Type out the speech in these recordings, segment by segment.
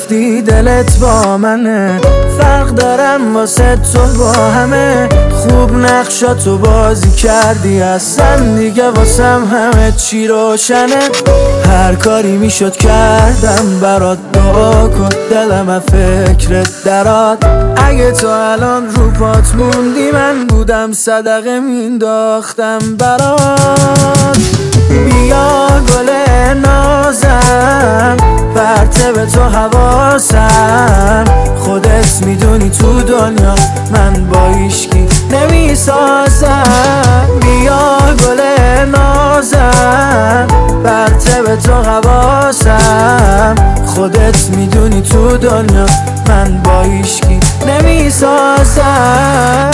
گفتی دلت با منه، فرق دارم واسه تو با همه. خوب نقشاتو بازی کردی، اصلا دیگه واسم همه چی روشنه. هر کاری میشد کردم برات، دعا کن دلم از فکرت درات. اگه تو الان رو پات موندی، من بودم صدقه مینداختم برات. بیا گل نازم، پرته به تو حواسم. خودت میدونی تو دنیا من با هیچکی نمیسازم. بیا گل نازم، پرته به تو حواسم. خودت میدونی تو دنیا من با هیچکی نمیسازم.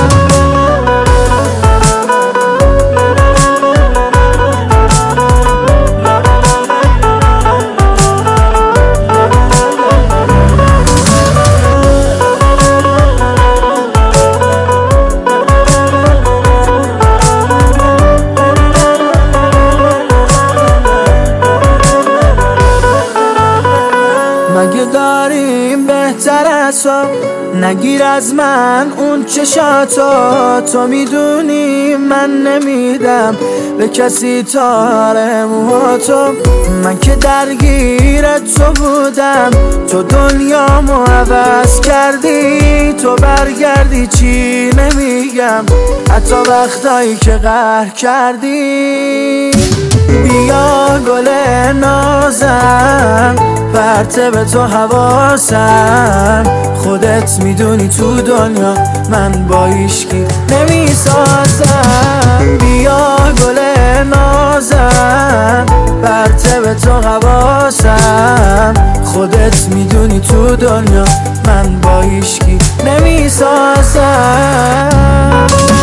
مگه داریم بهتر از تو؟ نگیر از من اون چشاتو. تو میدونی من نمیدم به کسی تار موهاتو. من که درگیر تو بودم، تو دنیامو عوض کردی. تو برگردی چی نمیگم، حتی وقتایی که قهر کردی. بیا گل نازم، پرته به تو حواسم. خودت میدونی تو دنیا من با هیچکی نمیسازم. بیا گل نازم، پرته به تو حواسم. خودت میدونی تو دنیا من با هیچکی نمیسازم.